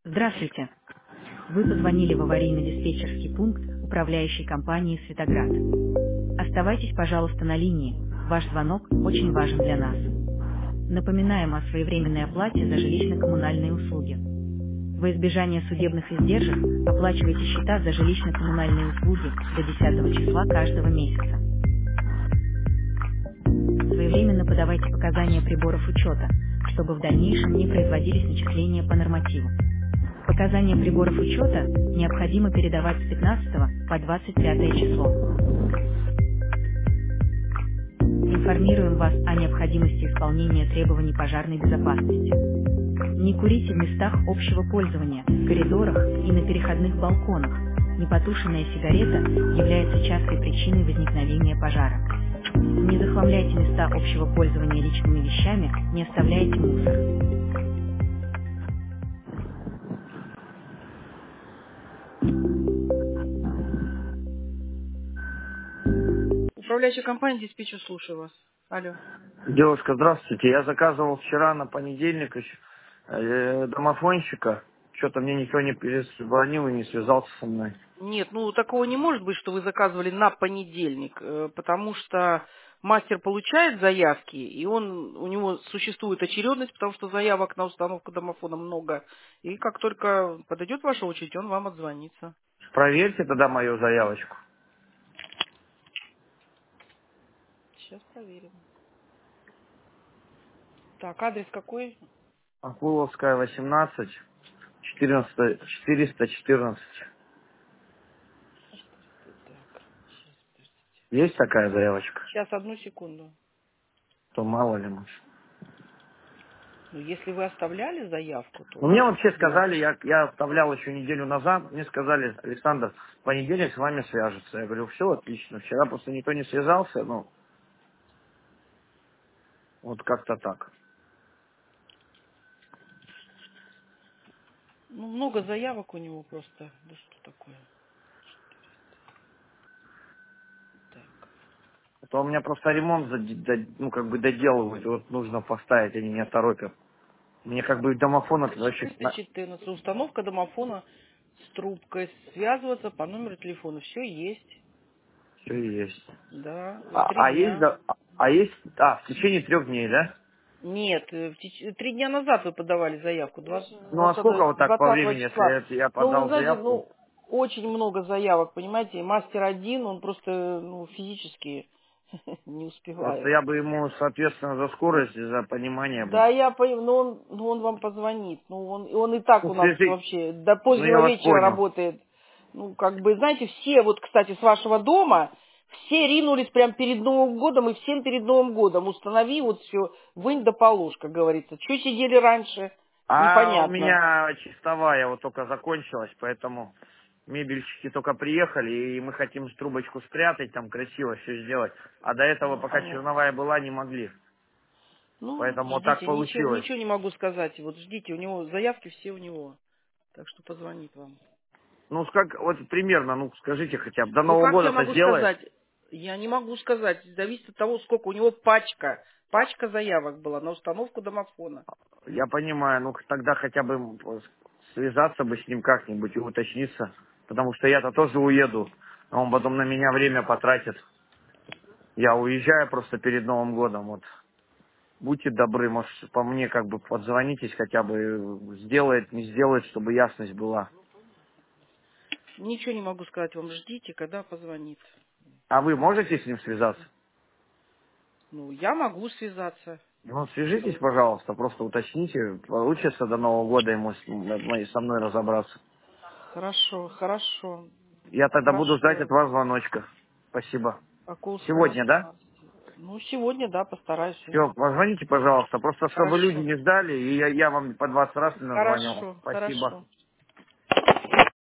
Здравствуйте. Вы позвонили в аварийно-диспетчерский пункт управляющей компании «Светоград». Оставайтесь, пожалуйста, на линии. Ваш звонок очень важен для нас. Напоминаем о своевременной оплате за жилищно-коммунальные услуги. Во избежание судебных издержек оплачивайте счета за жилищно-коммунальные услуги до 10 числа каждого месяца. Своевременно подавайте показания приборов учета, чтобы в дальнейшем не производились начисления по нормативу. Показания приборов учета необходимо передавать с 15 по 25 число. Информируем вас о необходимости исполнения требований пожарной безопасности. Не курите в местах общего пользования, в коридорах и на переходных балконах. Непотушенная сигарета является частой причиной возникновения пожара. Не захламляйте места общего пользования личными вещами, не оставляйте мусор. Управляющая компания диспетчер, слушаю вас. Алло. Девушка, здравствуйте. Я заказывал вчера на понедельник домофонщика. Что-то мне никто не перезвонил и не связался со мной. Нет, ну такого не может быть, что вы заказывали на понедельник, потому что мастер получает заявки, и у него существует очередность, потому что заявок на установку домофона много. И как только подойдет ваша очередь, он вам отзвонится. Проверьте тогда мою заявочку. Сейчас проверим. Так, адрес какой? Акуловская, 18, 14, 414. Так, сейчас, подождите. Есть такая заявочка? Сейчас, одну секунду. То мало ли, может. Ну, если вы оставляли заявку, то Ну, мне да, вообще сказали, значит. я оставлял еще неделю назад, мне сказали, Александр, в понедельник с вами свяжется. Я говорю, все, отлично. Вчера просто никто не связался, ну, вот как-то так. Ну, много заявок у него просто. Да что такое? Так. А то у меня просто ремонт, ну, как бы доделывают, вот нужно поставить, они меня торопят. Мне как бы домофон это вообще 414. Установка домофона с трубкой. Связываться по номеру телефона. Все есть. все есть. Да. А, 3 а есть, дня. в течение 3 дней, да? Нет, 3 дня назад вы подавали заявку. Ну, а сколько вот так по 20 времени, числа. если я Ну, вы подал знаете, заявку? ну, очень много заявок, понимаете. Мастер один, он просто физически не Просто успевает. я бы ему, соответственно, за скорость, и за понимание бы. Да, я понимаю, но он вам позвонит. Ну, он и так Ну, у нас свяжи, вообще до ну, я позднего вас вечера понял. работает. Ну, как бы, знаете, все, вот, кстати, с вашего дома, все ринулись прямо перед Новым годом, и всем перед Новым годом. Установи вот все, вынь да положь, как говорится. Че сидели раньше, А у непонятно. меня чистовая вот только закончилась, поэтому мебельщики только приехали, и мы хотим трубочку спрятать, там красиво все сделать. А до этого, пока Понятно. черновая была, не могли. Ну, Поэтому вот так ждите, ничего, получилось. ничего не могу сказать. Вот ждите, у него заявки все у него. Так что позвонит вам. Ну, как, вот примерно, ну, скажите хотя бы, до Ну, Нового как я года-то могу сделает? сказать? Я не могу сказать. Зависит от того, сколько у него пачка. Пачка заявок была на установку домофона. Я понимаю, ну, тогда хотя бы связаться бы с ним как-нибудь и уточниться. Потому что я-то тоже уеду, а он потом на меня время потратит. Я уезжаю просто перед Новым годом, вот. Будьте добры, может, по мне как бы подзвонитесь хотя бы, сделает, не сделает, чтобы ясность была. Ничего не могу сказать вам. Ждите, когда позвонит. А вы можете с ним связаться? Ну, я могу связаться. Ну, свяжитесь, пожалуйста, просто уточните, получится до Нового года ему со мной разобраться. Хорошо, хорошо, Я тогда буду ждать хорошо. от вас звоночка. Спасибо. Акулская, Сегодня, да? 18. Ну, сегодня, да, постараюсь. Все, позвоните, пожалуйста, просто чтобы люди Хорошо. не ждали, и я вам по 20 раз не названивал. Хорошо, Спасибо. хорошо.